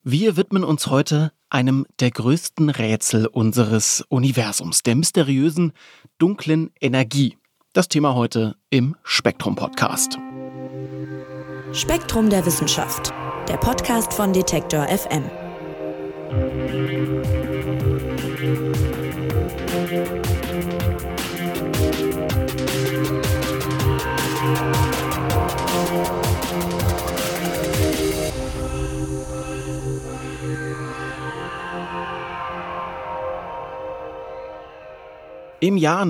Wir widmen uns heute einem der größten Rätsel unseres Universums, der mysteriösen dunklen Energie. Das Thema heute im Spektrum-Podcast. Spektrum der Wissenschaft, der Podcast von Detektor FM. Im Jahr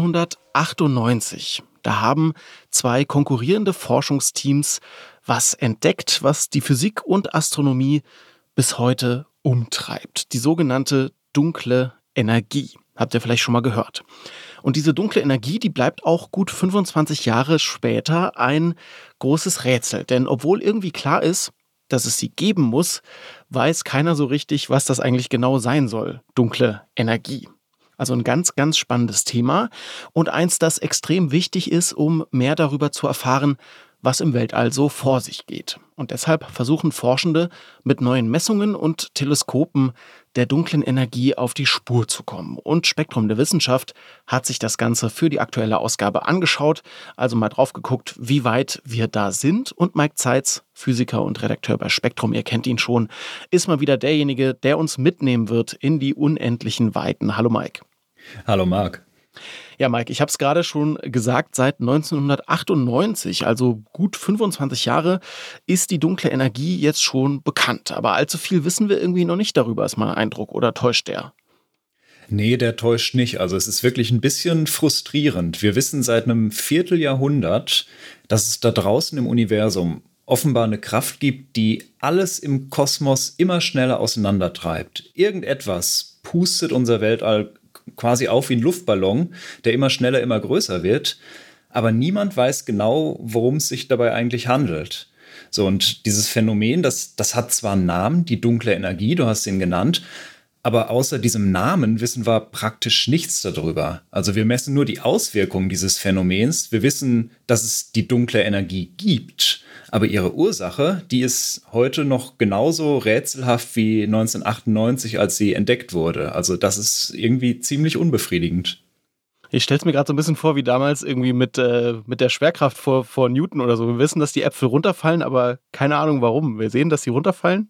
1998, da haben zwei konkurrierende Forschungsteams was entdeckt, was die Physik und Astronomie bis heute umtreibt. Die sogenannte dunkle Energie. Habt ihr vielleicht schon mal gehört. Und diese dunkle Energie, die bleibt auch gut 25 Jahre später ein großes Rätsel. Denn obwohl irgendwie klar ist, dass es sie geben muss, weiß keiner so richtig, was das eigentlich genau sein soll. Dunkle Energie. Also ein ganz, ganz spannendes Thema und eins, das extrem wichtig ist, um mehr darüber zu erfahren, was im Weltall so vor sich geht. Und deshalb versuchen Forschende mit neuen Messungen und Teleskopen der dunklen Energie auf die Spur zu kommen. Und Spektrum der Wissenschaft hat sich das Ganze für die aktuelle Ausgabe angeschaut, also mal drauf geguckt, wie weit wir da sind. Und Mike Zeitz, Physiker und Redakteur bei Spektrum, ihr kennt ihn schon, ist mal wieder derjenige, der uns mitnehmen wird in die unendlichen Weiten. Hallo Mike. Hallo Marc. Ja, Mike, ich habe es gerade schon gesagt, seit 1998, also gut 25 Jahre, ist die dunkle Energie jetzt schon bekannt. Aber allzu viel wissen wir irgendwie noch nicht darüber, ist mein Eindruck. Oder täuscht der? Nee, der täuscht nicht. Also es ist wirklich ein bisschen frustrierend. Wir wissen seit einem Vierteljahrhundert, dass es da draußen im Universum offenbar eine Kraft gibt, die alles im Kosmos immer schneller auseinandertreibt. Irgendetwas pustet unser Weltall quasi auf wie ein Luftballon, der immer schneller, immer größer wird. Aber niemand weiß genau, worum es sich dabei eigentlich handelt. So, und dieses Phänomen, das hat zwar einen Namen, die dunkle Energie, du hast ihn genannt, aber außer diesem Namen wissen wir praktisch nichts darüber. Also wir messen nur die Auswirkungen dieses Phänomens. Wir wissen, dass es die dunkle Energie gibt. Aber ihre Ursache, die ist heute noch genauso rätselhaft wie 1998, als sie entdeckt wurde. Also das ist irgendwie ziemlich unbefriedigend. Ich stelle es mir gerade so ein bisschen vor, wie damals irgendwie mit der Schwerkraft vor Newton oder so. Wir wissen, dass die Äpfel runterfallen, aber keine Ahnung warum. Wir sehen, dass sie runterfallen.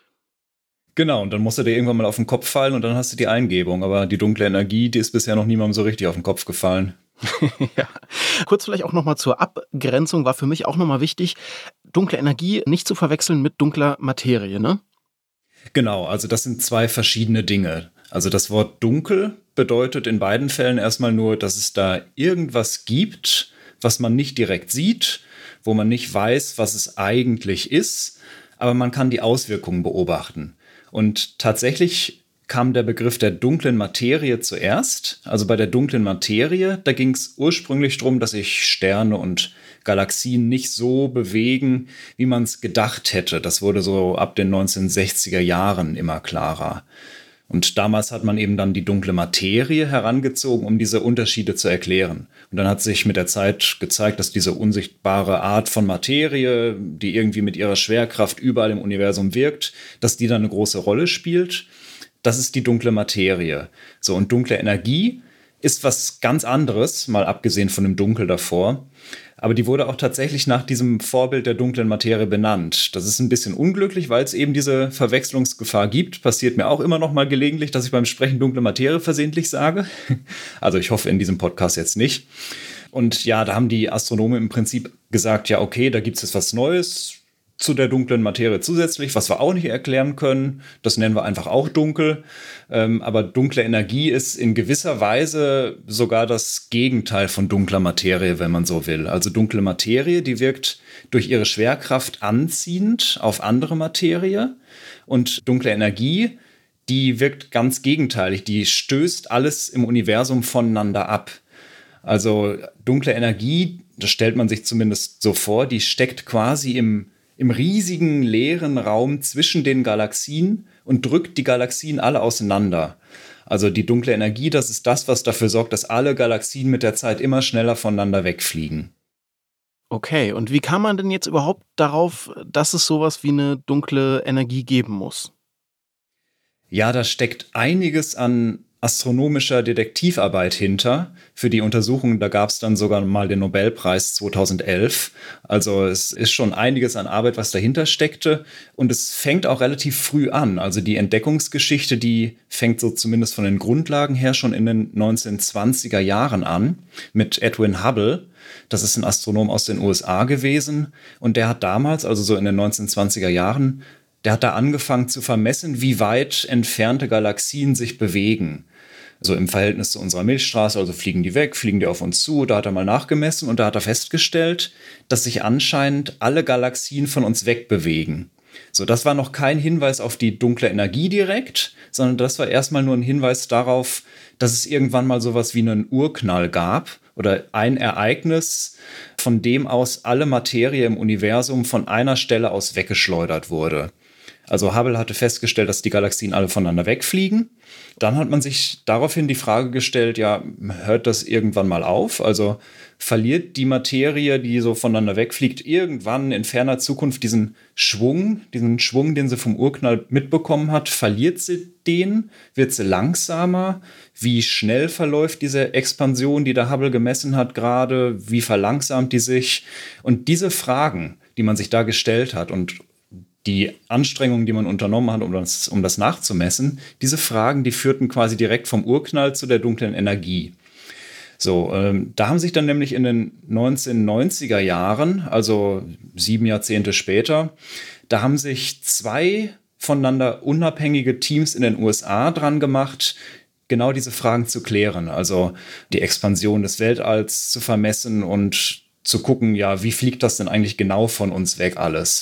Genau, und dann musst du dir irgendwann mal auf den Kopf fallen und dann hast du die Eingebung. Aber die dunkle Energie, die ist bisher noch niemandem so richtig auf den Kopf gefallen. Ja. Kurz vielleicht auch nochmal zur Abgrenzung, war für mich auch nochmal wichtig, dunkle Energie nicht zu verwechseln mit dunkler Materie, ne? Genau, also das sind zwei verschiedene Dinge. Also das Wort dunkel bedeutet in beiden Fällen erstmal nur, dass es da irgendwas gibt, was man nicht direkt sieht, wo man nicht weiß, was es eigentlich ist, aber man kann die Auswirkungen beobachten. Und tatsächlich kam der Begriff der dunklen Materie zuerst. Also bei der dunklen Materie, da ging es ursprünglich darum, dass sich Sterne und Galaxien nicht so bewegen, wie man es gedacht hätte. Das wurde so ab den 1960er Jahren immer klarer. Und damals hat man eben dann die dunkle Materie herangezogen, um diese Unterschiede zu erklären. Und dann hat sich mit der Zeit gezeigt, dass diese unsichtbare Art von Materie, die irgendwie mit ihrer Schwerkraft überall im Universum wirkt, dass die dann eine große Rolle spielt. Das ist die dunkle Materie. So, und dunkle Energie ist was ganz anderes, mal abgesehen von dem Dunkel davor. Aber die wurde auch tatsächlich nach diesem Vorbild der dunklen Materie benannt. Das ist ein bisschen unglücklich, weil es eben diese Verwechslungsgefahr gibt. Passiert mir auch immer noch mal gelegentlich, dass ich beim Sprechen dunkle Materie versehentlich sage. Also ich hoffe in diesem Podcast jetzt nicht. Und ja, da haben die Astronomen im Prinzip gesagt, ja okay, da gibt es jetzt was Neues zu der dunklen Materie zusätzlich, was wir auch nicht erklären können. Das nennen wir einfach auch dunkel. Aber dunkle Energie ist in gewisser Weise sogar das Gegenteil von dunkler Materie, wenn man so will. Also dunkle Materie, die wirkt durch ihre Schwerkraft anziehend auf andere Materie. Und dunkle Energie, die wirkt ganz gegenteilig. Die stößt alles im Universum voneinander ab. Also dunkle Energie, das stellt man sich zumindest so vor, die steckt quasi im riesigen leeren Raum zwischen den Galaxien und drückt die Galaxien alle auseinander. Also die dunkle Energie, das ist das, was dafür sorgt, dass alle Galaxien mit der Zeit immer schneller voneinander wegfliegen. Okay, und wie kam man denn jetzt überhaupt darauf, dass es sowas wie eine dunkle Energie geben muss? Ja, da steckt einiges an astronomischer Detektivarbeit hinter. Für die Untersuchung, da gab es dann sogar mal den Nobelpreis 2011. Also es ist schon einiges an Arbeit, was dahinter steckte. Und es fängt auch relativ früh an. Also die Entdeckungsgeschichte, die fängt so zumindest von den Grundlagen her schon in den 1920er Jahren an mit Edwin Hubble. Das ist ein Astronom aus den USA gewesen. Und der hat damals, also so in den 1920er Jahren, der hat da angefangen zu vermessen, wie weit entfernte Galaxien sich bewegen. Also im Verhältnis zu unserer Milchstraße, also fliegen die weg, fliegen die auf uns zu. Da hat er mal nachgemessen und da hat er festgestellt, dass sich anscheinend alle Galaxien von uns wegbewegen. So, das war noch kein Hinweis auf die dunkle Energie direkt, sondern das war erstmal nur ein Hinweis darauf, dass es irgendwann mal sowas wie einen Urknall gab oder ein Ereignis, von dem aus alle Materie im Universum von einer Stelle aus weggeschleudert wurde. Also Hubble hatte festgestellt, dass die Galaxien alle voneinander wegfliegen. Dann hat man sich daraufhin die Frage gestellt, ja, hört das irgendwann mal auf? Also verliert die Materie, die so voneinander wegfliegt, irgendwann in ferner Zukunft diesen Schwung, den sie vom Urknall mitbekommen hat, verliert sie den? Wird sie langsamer? Wie schnell verläuft diese Expansion, die der Hubble gemessen hat gerade? Wie verlangsamt die sich? Und diese Fragen, die man sich da gestellt hat und die Anstrengungen, die man unternommen hat, um das nachzumessen, diese Fragen, die führten quasi direkt vom Urknall zu der dunklen Energie. So, da haben sich dann nämlich in den 1990er Jahren, also 7 Jahrzehnte später, da haben sich 2 voneinander unabhängige Teams in den USA dran gemacht, genau diese Fragen zu klären. Also die Expansion des Weltalls zu vermessen und zu gucken, ja, wie fliegt das denn eigentlich genau von uns weg alles?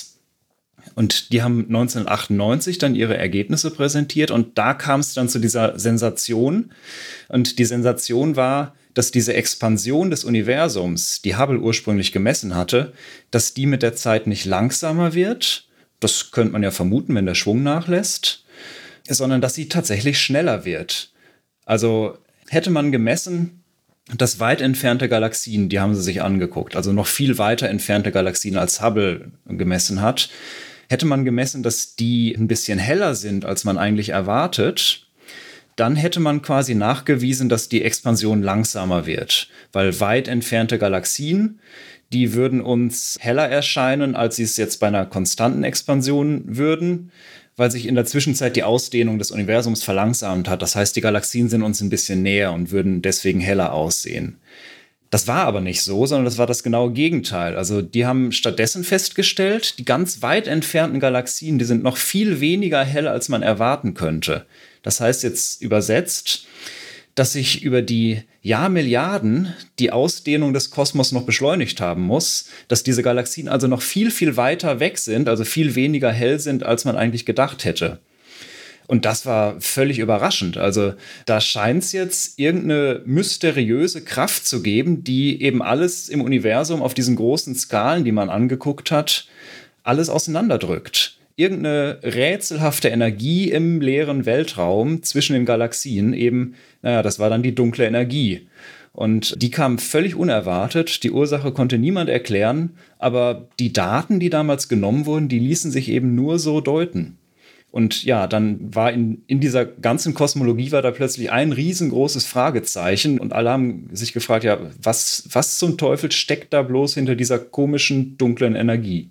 Und die haben 1998 dann ihre Ergebnisse präsentiert und da kam es dann zu dieser Sensation. Und die Sensation war, dass diese Expansion des Universums, die Hubble ursprünglich gemessen hatte, dass die mit der Zeit nicht langsamer wird. Das könnte man ja vermuten, wenn der Schwung nachlässt, sondern dass sie tatsächlich schneller wird. Also hätte man gemessen, dass weit entfernte Galaxien, die haben sie sich angeguckt, also noch viel weiter entfernte Galaxien als Hubble gemessen hat, hätte man gemessen, dass die ein bisschen heller sind, als man eigentlich erwartet, dann hätte man quasi nachgewiesen, dass die Expansion langsamer wird. Weil weit entfernte Galaxien, die würden uns heller erscheinen, als sie es jetzt bei einer konstanten Expansion würden, weil sich in der Zwischenzeit die Ausdehnung des Universums verlangsamt hat. Das heißt, die Galaxien sind uns ein bisschen näher und würden deswegen heller aussehen. Das war aber nicht so, sondern das war das genaue Gegenteil. Also die haben stattdessen festgestellt, die ganz weit entfernten Galaxien, die sind noch viel weniger hell, als man erwarten könnte. Das heißt jetzt übersetzt, dass sich über die Jahrmilliarden die Ausdehnung des Kosmos noch beschleunigt haben muss, dass diese Galaxien also noch viel, viel weiter weg sind, also viel weniger hell sind, als man eigentlich gedacht hätte. Und das war völlig überraschend. Also da scheint es jetzt irgendeine mysteriöse Kraft zu geben, die eben alles im Universum auf diesen großen Skalen, die man angeguckt hat, alles auseinanderdrückt. Irgendeine rätselhafte Energie im leeren Weltraum zwischen den Galaxien, eben, naja, das war dann die dunkle Energie. Und die kam völlig unerwartet, die Ursache konnte niemand erklären, aber die Daten, die damals genommen wurden, die ließen sich eben nur so deuten. Und ja, dann war in dieser ganzen Kosmologie war da plötzlich ein riesengroßes Fragezeichen und alle haben sich gefragt, ja, was zum Teufel steckt da bloß hinter dieser komischen, dunklen Energie?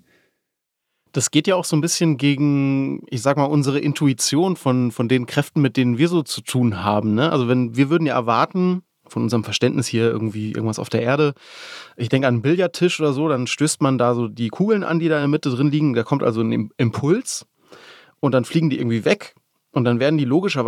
Das geht ja auch so ein bisschen gegen, ich sag mal, unsere Intuition von den Kräften, mit denen wir so zu tun haben, ne? Also wir würden ja erwarten, von unserem Verständnis hier irgendwie irgendwas auf der Erde. Ich denke an einen Billardtisch oder so, dann stößt man da so die Kugeln an, die da in der Mitte drin liegen. Da kommt also ein Impuls. Und dann fliegen die irgendwie weg und dann werden die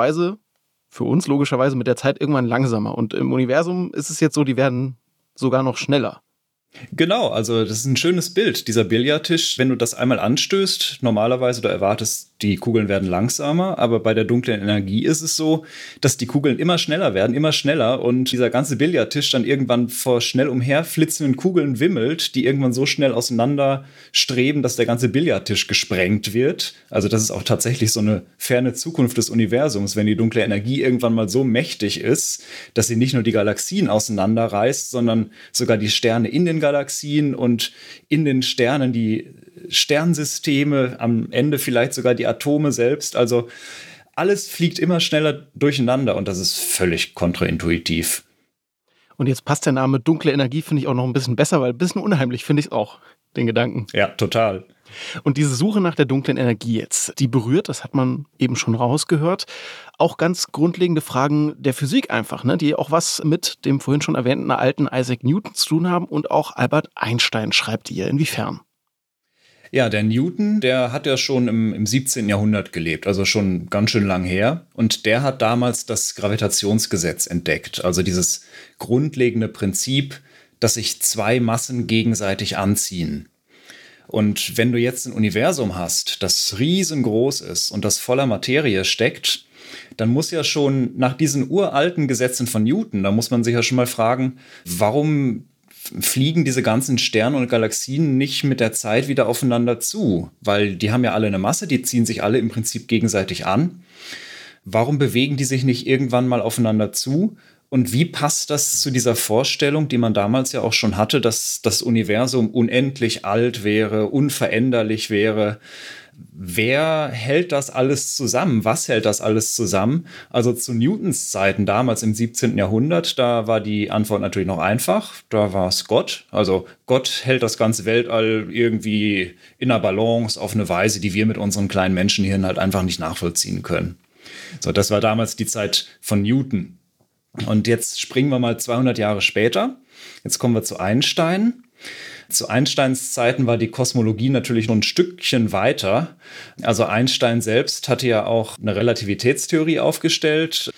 für uns logischerweise mit der Zeit irgendwann langsamer. Und im Universum ist es jetzt so, die werden sogar noch schneller. Genau, also das ist ein schönes Bild, dieser Billardtisch. Wenn du das einmal anstößt, normalerweise, du erwartest die Kugeln werden langsamer, aber bei der dunklen Energie ist es so, dass die Kugeln immer schneller werden, immer schneller und dieser ganze Billardtisch dann irgendwann vor schnell umherflitzenden Kugeln wimmelt, die irgendwann so schnell auseinander streben, dass der ganze Billardtisch gesprengt wird. Also das ist auch tatsächlich so eine ferne Zukunft des Universums, wenn die dunkle Energie irgendwann mal so mächtig ist, dass sie nicht nur die Galaxien auseinanderreißt, sondern sogar die Sterne in den Galaxien und in den Sternen die Sternsysteme, am Ende vielleicht sogar die Atome selbst. Also alles fliegt immer schneller durcheinander und das ist völlig kontraintuitiv. Und jetzt passt der Name dunkle Energie, finde ich auch noch ein bisschen besser, weil ein bisschen unheimlich finde ich es auch, den Gedanken. Ja, total. Und diese Suche nach der dunklen Energie jetzt, die berührt, das hat man eben schon rausgehört, auch ganz grundlegende Fragen der Physik einfach, ne, die auch was mit dem vorhin schon erwähnten alten Isaac Newton zu tun haben und auch Albert Einstein, schreibt ihr. Inwiefern? Ja, der Newton, der hat ja schon im 17. Jahrhundert gelebt, also schon ganz schön lang her. Und der hat damals das Gravitationsgesetz entdeckt, also dieses grundlegende Prinzip, dass sich zwei Massen gegenseitig anziehen. Und wenn du jetzt ein Universum hast, das riesengroß ist und das voller Materie steckt, dann muss ja schon nach diesen uralten Gesetzen von Newton, da muss man sich ja schon mal fragen, warum fliegen diese ganzen Sterne und Galaxien nicht mit der Zeit wieder aufeinander zu? Weil die haben ja alle eine Masse, die ziehen sich alle im Prinzip gegenseitig an. Warum bewegen die sich nicht irgendwann mal aufeinander zu? Und wie passt das zu dieser Vorstellung, die man damals ja auch schon hatte, dass das Universum unendlich alt wäre, unveränderlich wäre? Wer hält das alles zusammen? Was hält das alles zusammen? Also zu Newtons Zeiten, damals im 17. Jahrhundert, da war die Antwort natürlich noch einfach. Da war es Gott. Also Gott hält das ganze Weltall irgendwie in einer Balance auf eine Weise, die wir mit unseren kleinen Menschenhirn halt einfach nicht nachvollziehen können. So, das war damals die Zeit von Newton. Und jetzt springen wir mal 200 Jahre später. Jetzt kommen wir zu Einstein. Zu Einsteins Zeiten war die Kosmologie natürlich noch ein Stückchen weiter. Also Einstein selbst hatte ja auch eine Relativitätstheorie aufgestellt,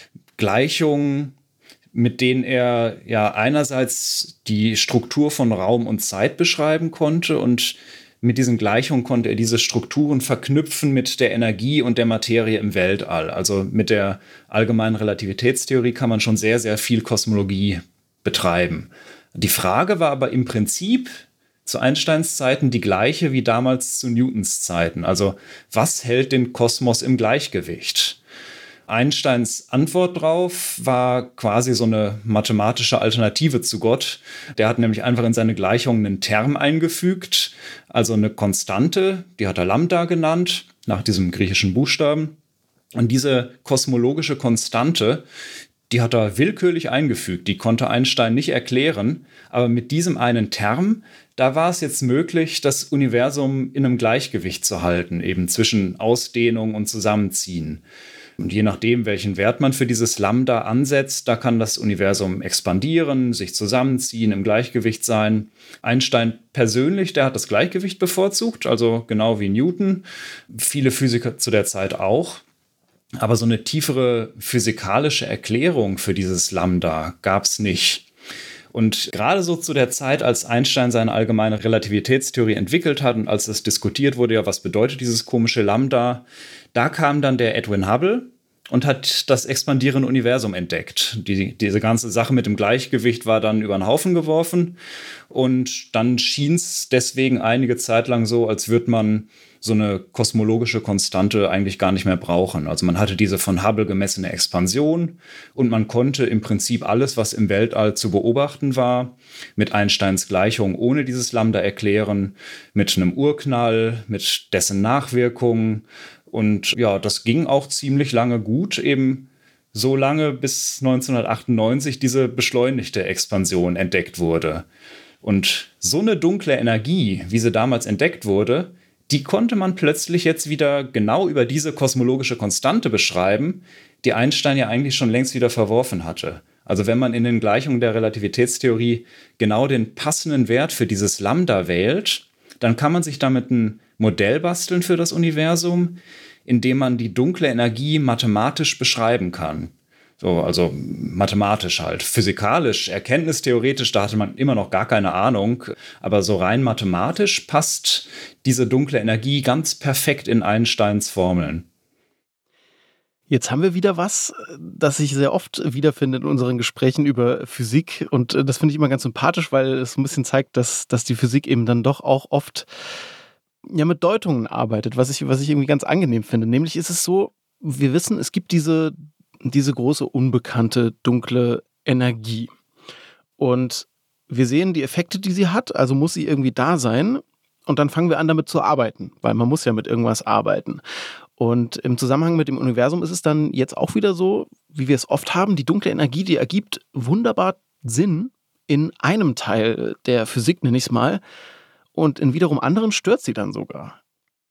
Gleichungen, mit denen er ja einerseits die Struktur von Raum und Zeit beschreiben konnte und mit diesen Gleichungen konnte er diese Strukturen verknüpfen mit der Energie und der Materie im Weltall. Also mit der allgemeinen Relativitätstheorie kann man schon sehr, sehr viel Kosmologie betreiben. Die Frage war aber im Prinzip zu Einsteins Zeiten die gleiche wie damals zu Newtons Zeiten. Also was hält den Kosmos im Gleichgewicht? Einsteins Antwort drauf war quasi so eine mathematische Alternative zu Gott. Der hat nämlich einfach in seine Gleichung einen Term eingefügt, also eine Konstante, die hat er Lambda genannt, nach diesem griechischen Buchstaben. Und diese kosmologische Konstante, die hat er willkürlich eingefügt, die konnte Einstein nicht erklären, aber mit diesem einen Term, da war es jetzt möglich, das Universum in einem Gleichgewicht zu halten, eben zwischen Ausdehnung und Zusammenziehen. Und je nachdem, welchen Wert man für dieses Lambda ansetzt, da kann das Universum expandieren, sich zusammenziehen, im Gleichgewicht sein. Einstein persönlich, der hat das Gleichgewicht bevorzugt, also genau wie Newton, viele Physiker zu der Zeit auch. Aber so eine tiefere physikalische Erklärung für dieses Lambda gab es nicht. Und gerade so zu der Zeit, als Einstein seine allgemeine Relativitätstheorie entwickelt hat und als das diskutiert wurde, ja, was bedeutet dieses komische Lambda, da kam dann der Edwin Hubble und hat das expandierende Universum entdeckt. Diese ganze Sache mit dem Gleichgewicht war dann über den Haufen geworfen und dann schien es deswegen einige Zeit lang so, als würde man so eine kosmologische Konstante eigentlich gar nicht mehr brauchen. Also man hatte diese von Hubble gemessene Expansion und man konnte im Prinzip alles, was im Weltall zu beobachten war, mit Einsteins Gleichung ohne dieses Lambda erklären, mit einem Urknall, mit dessen Nachwirkungen. Und ja, das ging auch ziemlich lange gut, eben so lange bis 1998 diese beschleunigte Expansion entdeckt wurde. Und so eine dunkle Energie, wie sie damals entdeckt wurde, die konnte man plötzlich jetzt wieder genau über diese kosmologische Konstante beschreiben, die Einstein ja eigentlich schon längst wieder verworfen hatte. Also wenn man in den Gleichungen der Relativitätstheorie genau den passenden Wert für dieses Lambda wählt, dann kann man sich damit ein Modell basteln für das Universum, in dem man die dunkle Energie mathematisch beschreiben kann. So, also mathematisch halt. Physikalisch, erkenntnistheoretisch, da hatte man immer noch gar keine Ahnung. Aber so rein mathematisch passt diese dunkle Energie ganz perfekt in Einsteins Formeln. Jetzt haben wir wieder was, das sich sehr oft wiederfindet in unseren Gesprächen über Physik. Und das finde ich immer ganz sympathisch, weil es ein bisschen zeigt, dass die Physik eben dann doch auch oft ja mit Deutungen arbeitet, was ich irgendwie ganz angenehm finde. Nämlich ist es so, wir wissen, es gibt diese große unbekannte dunkle Energie. Und wir sehen die Effekte, die sie hat, also muss sie irgendwie da sein. Und dann fangen wir an, damit zu arbeiten, weil man muss ja mit irgendwas arbeiten. Und im Zusammenhang mit dem Universum ist es dann jetzt auch wieder so, wie wir es oft haben, die dunkle Energie, die ergibt wunderbar Sinn in einem Teil der Physik, nenne ich es mal. Und in wiederum anderen stört sie dann sogar.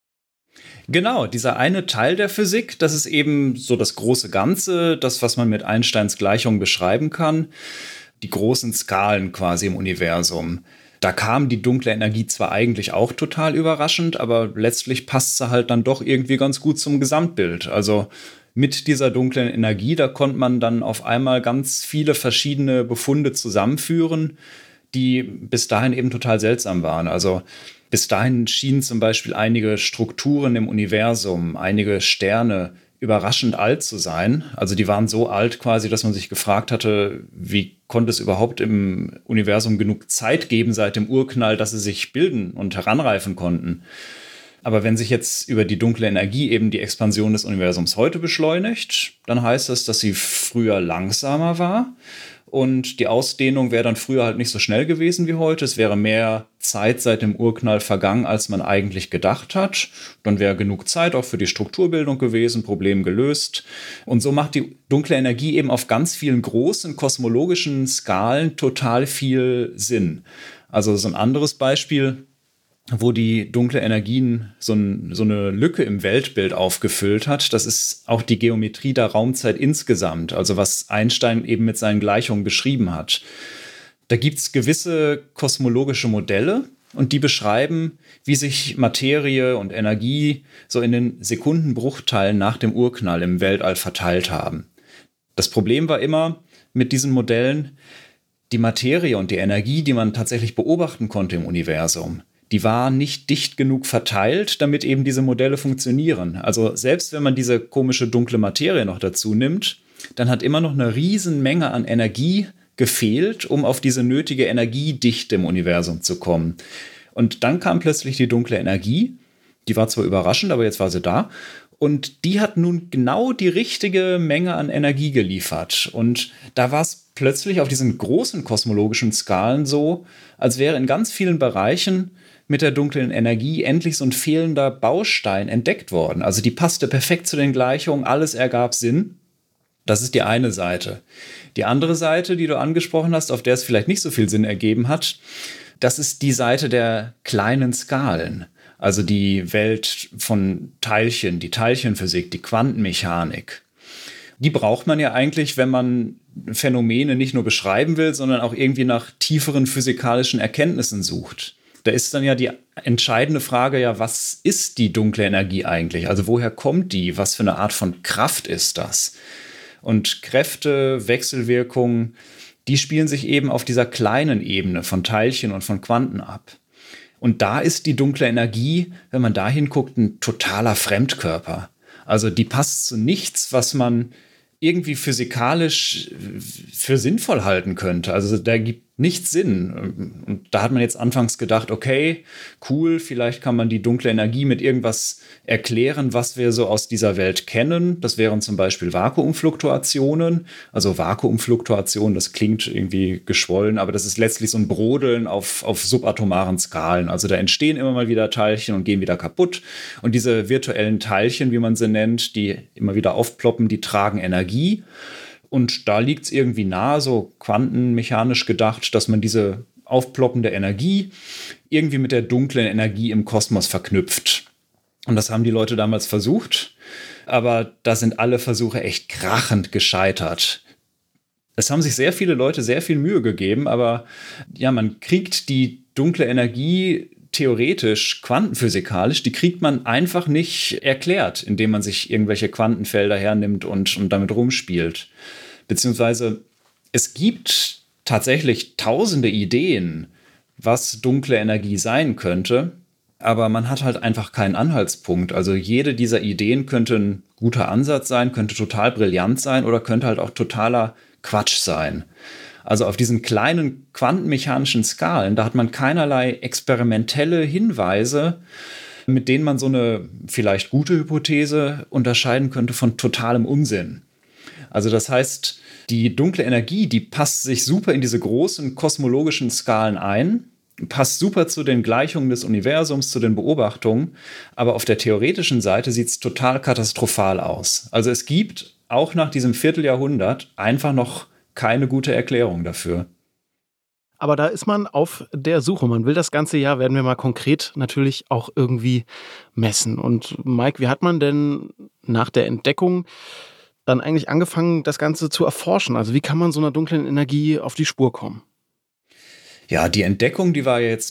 Genau, dieser eine Teil der Physik, das ist eben so das große Ganze, das, was man mit Einsteins Gleichung beschreiben kann, die großen Skalen quasi im Universum. Da kam die dunkle Energie zwar eigentlich auch total überraschend, aber letztlich passt sie halt dann doch irgendwie ganz gut zum Gesamtbild. Also mit dieser dunklen Energie, da konnte man dann auf einmal ganz viele verschiedene Befunde zusammenführen, die bis dahin eben total seltsam waren. Also bis dahin schienen zum Beispiel einige Strukturen im Universum, einige Sterne überraschend alt zu sein. Also die waren so alt quasi, dass man sich gefragt hatte, wie konnte es überhaupt im Universum genug Zeit geben seit dem Urknall, dass sie sich bilden und heranreifen konnten. Aber wenn sich jetzt über die dunkle Energie eben die Expansion des Universums heute beschleunigt, dann heißt das, dass sie früher langsamer war. Und die Ausdehnung wäre dann früher halt nicht so schnell gewesen wie heute. Es wäre mehr Zeit seit dem Urknall vergangen, als man eigentlich gedacht hat. Dann wäre genug Zeit auch für die Strukturbildung gewesen, Problem gelöst. Und so macht die dunkle Energie eben auf ganz vielen großen kosmologischen Skalen total viel Sinn. Also so ein anderes Beispiel, wo die dunkle Energie so eine Lücke im Weltbild aufgefüllt hat. Das ist auch die Geometrie der Raumzeit insgesamt, also was Einstein eben mit seinen Gleichungen beschrieben hat. Da gibt es gewisse kosmologische Modelle und die beschreiben, wie sich Materie und Energie so in den Sekundenbruchteilen nach dem Urknall im Weltall verteilt haben. Das Problem war immer mit diesen Modellen, die Materie und die Energie, die man tatsächlich beobachten konnte im Universum, die war nicht dicht genug verteilt, damit eben diese Modelle funktionieren. Also selbst wenn man diese komische dunkle Materie noch dazu nimmt, dann hat immer noch eine Riesenmenge an Energie gefehlt, um auf diese nötige Energiedichte im Universum zu kommen. Und dann kam plötzlich die dunkle Energie. Die war zwar überraschend, aber jetzt war sie da. Und die hat nun genau die richtige Menge an Energie geliefert. Und da war es plötzlich auf diesen großen kosmologischen Skalen so, als wäre in ganz vielen Bereichen mit der dunklen Energie endlich so ein fehlender Baustein entdeckt worden. Also die passte perfekt zu den Gleichungen, alles ergab Sinn. Das ist die eine Seite. Die andere Seite, die du angesprochen hast, auf der es vielleicht nicht so viel Sinn ergeben hat, das ist die Seite der kleinen Skalen. Also die Welt von Teilchen, die Teilchenphysik, die Quantenmechanik. Die braucht man ja eigentlich, wenn man Phänomene nicht nur beschreiben will, sondern auch irgendwie nach tieferen physikalischen Erkenntnissen sucht. Da ist dann ja die entscheidende Frage, ja, was ist die dunkle Energie eigentlich? Also woher kommt die? Was für eine Art von Kraft ist das? Und Kräfte, Wechselwirkungen, die spielen sich eben auf dieser kleinen Ebene von Teilchen und von Quanten ab. Und da ist die dunkle Energie, wenn man da hinguckt, ein totaler Fremdkörper. Also die passt zu nichts, was man irgendwie physikalisch für sinnvoll halten könnte. Also da gibt nichts Sinn. Und da hat man jetzt anfangs gedacht, okay, cool, vielleicht kann man die dunkle Energie mit irgendwas erklären, was wir so aus dieser Welt kennen. Das wären zum Beispiel Vakuumfluktuationen. Also Vakuumfluktuation, das klingt irgendwie geschwollen, aber das ist letztlich so ein Brodeln auf subatomaren Skalen. Also da entstehen immer mal wieder Teilchen und gehen wieder kaputt. Und diese virtuellen Teilchen, wie man sie nennt, die immer wieder aufploppen, die tragen Energie. Und da liegt es irgendwie nahe, so quantenmechanisch gedacht, dass man diese aufploppende Energie irgendwie mit der dunklen Energie im Kosmos verknüpft. Und das haben die Leute damals versucht, aber da sind alle Versuche echt krachend gescheitert. Es haben sich sehr viele Leute sehr viel Mühe gegeben, aber ja, man kriegt die dunkle Energie theoretisch, quantenphysikalisch, die kriegt man einfach nicht erklärt, indem man sich irgendwelche Quantenfelder hernimmt und damit rumspielt. Beziehungsweise es gibt tatsächlich tausende Ideen, was dunkle Energie sein könnte, aber man hat halt einfach keinen Anhaltspunkt. Also jede dieser Ideen könnte ein guter Ansatz sein, könnte total brillant sein oder könnte halt auch totaler Quatsch sein. Also auf diesen kleinen quantenmechanischen Skalen, da hat man keinerlei experimentelle Hinweise, mit denen man so eine vielleicht gute Hypothese unterscheiden könnte von totalem Unsinn. Also das heißt, die dunkle Energie, die passt sich super in diese großen kosmologischen Skalen ein, passt super zu den Gleichungen des Universums, zu den Beobachtungen, aber auf der theoretischen Seite sieht es total katastrophal aus. Also es gibt auch nach diesem Vierteljahrhundert einfach noch keine gute Erklärung dafür. Aber da ist man auf der Suche. Man will das ganze Jahr, werden wir mal konkret natürlich auch irgendwie messen. Und Mike, wie hat man denn nach der Entdeckung dann eigentlich angefangen, das Ganze zu erforschen? Also wie kann man so einer dunklen Energie auf die Spur kommen? Ja, die Entdeckung, die war ja jetzt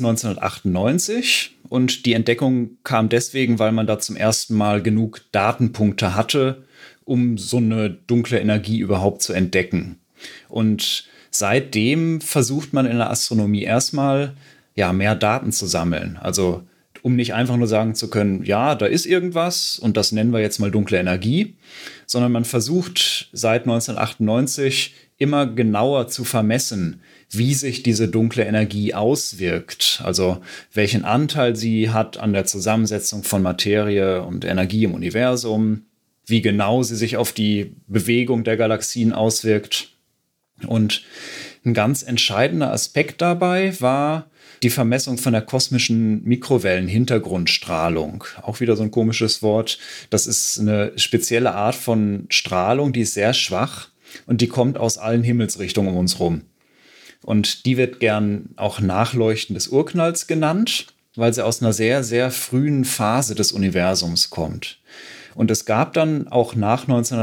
1998 und die Entdeckung kam deswegen, weil man da zum ersten Mal genug Datenpunkte hatte, um so eine dunkle Energie überhaupt zu entdecken. Und seitdem versucht man in der Astronomie erstmal, ja, mehr Daten zu sammeln. Also um nicht einfach nur sagen zu können, ja, da ist irgendwas und das nennen wir jetzt mal dunkle Energie, sondern man versucht seit 1998 immer genauer zu vermessen, wie sich diese dunkle Energie auswirkt. Also welchen Anteil sie hat an der Zusammensetzung von Materie und Energie im Universum, wie genau sie sich auf die Bewegung der Galaxien auswirkt. Und ein ganz entscheidender Aspekt dabei war die Vermessung von der kosmischen Mikrowellenhintergrundstrahlung. Auch wieder so ein komisches Wort. Das ist eine spezielle Art von Strahlung, die ist sehr schwach und die kommt aus allen Himmelsrichtungen um uns rum. Und die wird gern auch Nachleuchten des Urknalls genannt, weil sie aus einer sehr, sehr frühen Phase des Universums kommt. Und es gab dann auch nach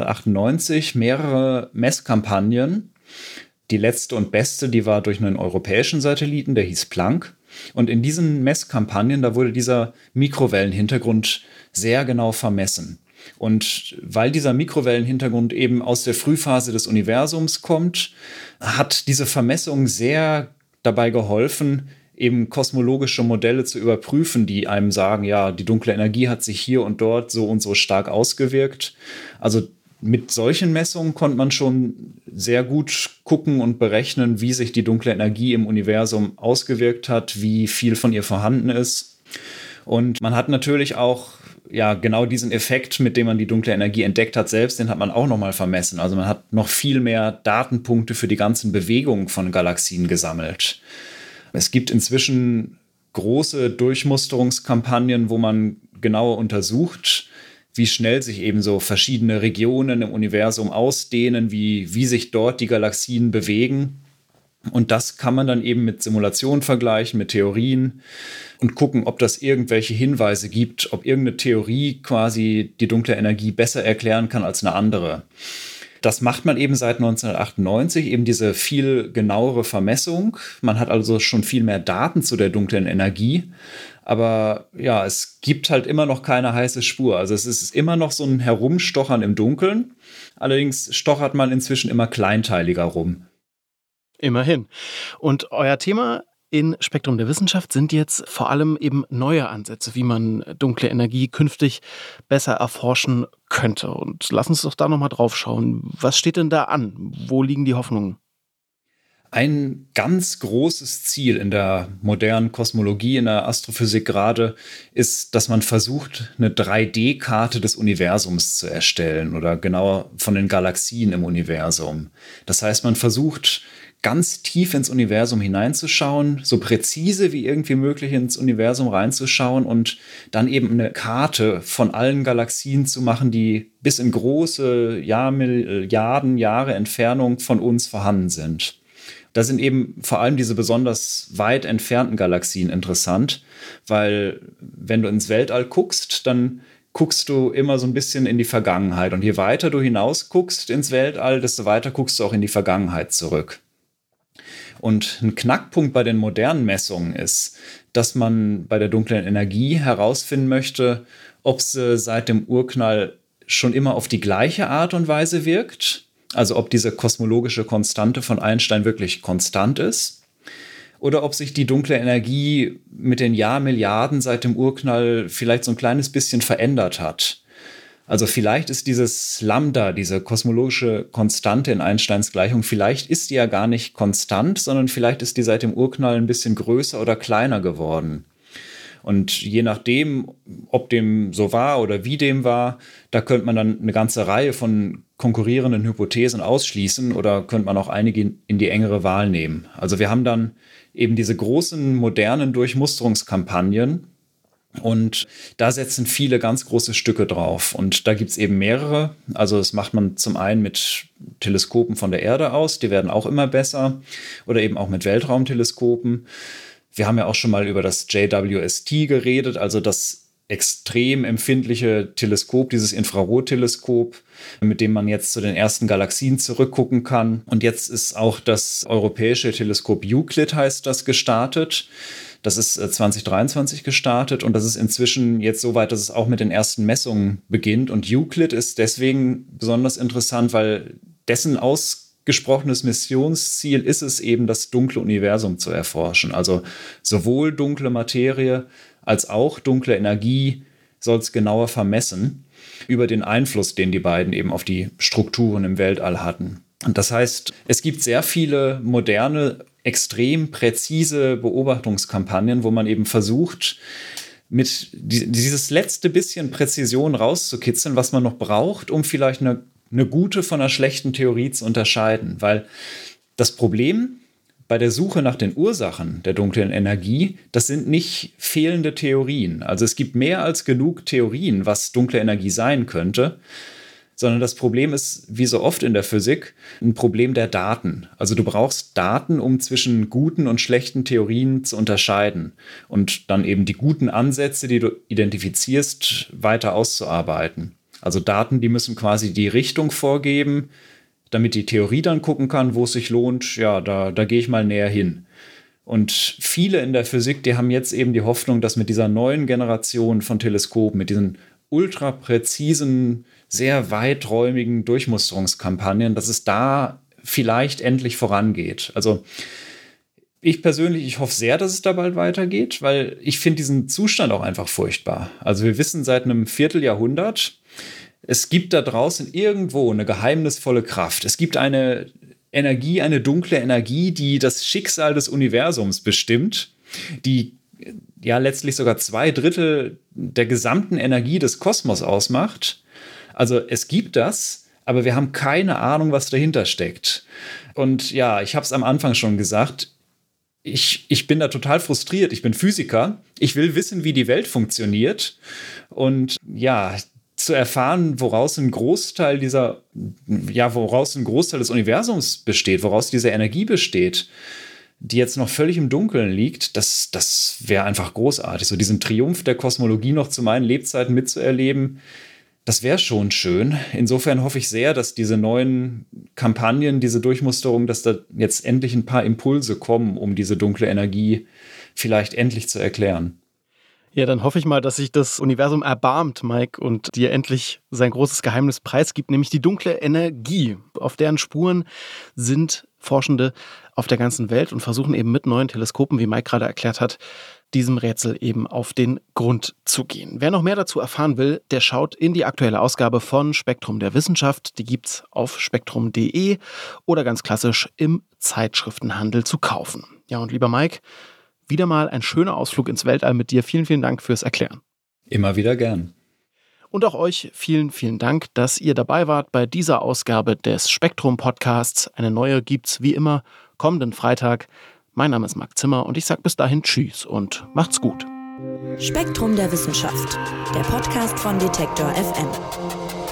1998 mehrere Messkampagnen. Die letzte und beste, die war durch einen europäischen Satelliten, der hieß Planck. Und in diesen Messkampagnen, da wurde dieser Mikrowellenhintergrund sehr genau vermessen. Und weil dieser Mikrowellenhintergrund eben aus der Frühphase des Universums kommt, hat diese Vermessung sehr dabei geholfen, eben kosmologische Modelle zu überprüfen, die einem sagen, ja, die dunkle Energie hat sich hier und dort so und so stark ausgewirkt. Also mit solchen Messungen konnte man schon sehr gut gucken und berechnen, wie sich die dunkle Energie im Universum ausgewirkt hat, wie viel von ihr vorhanden ist. Und man hat natürlich auch ja genau diesen Effekt, mit dem man die dunkle Energie entdeckt hat, selbst, den hat man auch nochmal vermessen. Also man hat noch viel mehr Datenpunkte für die ganzen Bewegungen von Galaxien gesammelt. Es gibt inzwischen große Durchmusterungskampagnen, wo man genauer untersucht, wie schnell sich eben so verschiedene Regionen im Universum ausdehnen, wie sich dort die Galaxien bewegen. Und das kann man dann eben mit Simulationen vergleichen, mit Theorien und gucken, ob das irgendwelche Hinweise gibt, ob irgendeine Theorie quasi die dunkle Energie besser erklären kann als eine andere. Das macht man eben seit 1998, eben diese viel genauere Vermessung. Man hat also schon viel mehr Daten zu der dunklen Energie. Aber ja, es gibt halt immer noch keine heiße Spur. Also es ist immer noch so ein Herumstochern im Dunkeln. Allerdings stochert man inzwischen immer kleinteiliger rum. Immerhin. Und euer Thema in Spektrum der Wissenschaft sind jetzt vor allem eben neue Ansätze, wie man dunkle Energie künftig besser erforschen könnte. Und lass uns doch da nochmal drauf schauen. Was steht denn da an? Wo liegen die Hoffnungen? Ein ganz großes Ziel in der modernen Kosmologie, in der Astrophysik gerade, ist, dass man versucht, eine 3D-Karte des Universums zu erstellen oder genauer von den Galaxien im Universum. Das heißt, man versucht, ganz tief ins Universum hineinzuschauen, so präzise wie irgendwie möglich ins Universum reinzuschauen und dann eben eine Karte von allen Galaxien zu machen, die bis in große Milliarden Jahre Entfernung von uns vorhanden sind. Da sind eben vor allem diese besonders weit entfernten Galaxien interessant, weil wenn du ins Weltall guckst, dann guckst du immer so ein bisschen in die Vergangenheit. Und je weiter du hinaus guckst ins Weltall, desto weiter guckst du auch in die Vergangenheit zurück. Und ein Knackpunkt bei den modernen Messungen ist, dass man bei der dunklen Energie herausfinden möchte, ob sie seit dem Urknall schon immer auf die gleiche Art und Weise wirkt. also ob diese kosmologische Konstante von Einstein wirklich konstant ist oder ob sich die dunkle Energie mit den Jahrmilliarden seit dem Urknall vielleicht so ein kleines bisschen verändert hat. Also vielleicht ist dieses Lambda, diese kosmologische Konstante in Einsteins Gleichung, vielleicht ist die ja gar nicht konstant, sondern vielleicht ist die seit dem Urknall ein bisschen größer oder kleiner geworden. Und je nachdem, ob dem so war oder wie dem war, da könnte man dann eine ganze Reihe von konkurrierenden Hypothesen ausschließen oder könnte man auch einige in die engere Wahl nehmen. Also wir haben dann eben diese großen modernen Durchmusterungskampagnen, und da setzen viele ganz große Stücke drauf. Und da gibt es eben mehrere. Also das macht man zum einen mit Teleskopen von der Erde aus, die werden auch immer besser. Oder eben auch mit Weltraumteleskopen. Wir haben ja auch schon mal über das JWST geredet, also das extrem empfindliche Teleskop, dieses Infrarotteleskop, mit dem man jetzt zu den ersten Galaxien zurückgucken kann. Und jetzt ist auch das europäische Teleskop Euclid, heißt das, gestartet. Das ist 2023 gestartet und das ist inzwischen jetzt so weit, dass es auch mit den ersten Messungen beginnt. Und Euclid ist deswegen besonders interessant, weil dessen ausgesprochenes Missionsziel ist es eben, das dunkle Universum zu erforschen. Also sowohl dunkle Materie als auch dunkle Energie soll es genauer vermessen über den Einfluss, den die beiden eben auf die Strukturen im Weltall hatten. Und das heißt, es gibt sehr viele moderne, extrem präzise Beobachtungskampagnen, wo man eben versucht, mit dieses letzte bisschen Präzision rauszukitzeln, was man noch braucht, um vielleicht eine gute von einer schlechten Theorie zu unterscheiden. Weil das Problem bei der Suche nach den Ursachen der dunklen Energie, das sind nicht fehlende Theorien. Also es gibt mehr als genug Theorien, was dunkle Energie sein könnte, sondern das Problem ist, wie so oft in der Physik, ein Problem der Daten. Also du brauchst Daten, um zwischen guten und schlechten Theorien zu unterscheiden und dann eben die guten Ansätze, die du identifizierst, weiter auszuarbeiten. Also Daten, die müssen quasi die Richtung vorgeben, damit die Theorie dann gucken kann, wo es sich lohnt, ja, da gehe ich mal näher hin. Und viele in der Physik, die haben jetzt eben die Hoffnung, dass mit dieser neuen Generation von Teleskopen, mit diesen ultra präzisen, sehr weiträumigen Durchmusterungskampagnen, dass es da vielleicht endlich vorangeht. Also ich persönlich, ich hoffe sehr, dass es da bald weitergeht, weil ich finde diesen Zustand auch einfach furchtbar. Also wir wissen seit einem Vierteljahrhundert, es gibt da draußen irgendwo eine geheimnisvolle Kraft. Es gibt eine Energie, eine dunkle Energie, die das Schicksal des Universums bestimmt, die ja letztlich sogar 2/3 der gesamten Energie des Kosmos ausmacht. Also es gibt das, aber wir haben keine Ahnung, was dahinter steckt. Und ja, ich habe es am Anfang schon gesagt, ich bin da total frustriert. Ich bin Physiker. Ich will wissen, wie die Welt funktioniert. Und ja, zu erfahren, woraus ein Großteil des Universums besteht, woraus diese Energie besteht, die jetzt noch völlig im Dunkeln liegt, das wäre einfach großartig. So diesen Triumph der Kosmologie noch zu meinen Lebzeiten mitzuerleben, das wäre schon schön. Insofern hoffe ich sehr, dass diese neuen Kampagnen, diese Durchmusterung, dass da jetzt endlich ein paar Impulse kommen, um diese dunkle Energie vielleicht endlich zu erklären. Ja, dann hoffe ich mal, dass sich das Universum erbarmt, Mike, und dir endlich sein großes Geheimnis preisgibt, nämlich die dunkle Energie. Auf deren Spuren sind Forschende auf der ganzen Welt und versuchen eben mit neuen Teleskopen, wie Mike gerade erklärt hat, diesem Rätsel eben auf den Grund zu gehen. Wer noch mehr dazu erfahren will, der schaut in die aktuelle Ausgabe von Spektrum der Wissenschaft. Die gibt's auf spektrum.de oder ganz klassisch im Zeitschriftenhandel zu kaufen. Ja, und lieber Mike, wieder mal ein schöner Ausflug ins Weltall mit dir. Vielen, vielen Dank fürs Erklären. Immer wieder gern. Und auch euch vielen, vielen Dank, dass ihr dabei wart bei dieser Ausgabe des Spektrum-Podcasts. Eine neue gibt's wie immer kommenden Freitag. Mein Name ist Marc Zimmer und ich sage bis dahin Tschüss und macht's gut. Spektrum der Wissenschaft, der Podcast von Detektor FM.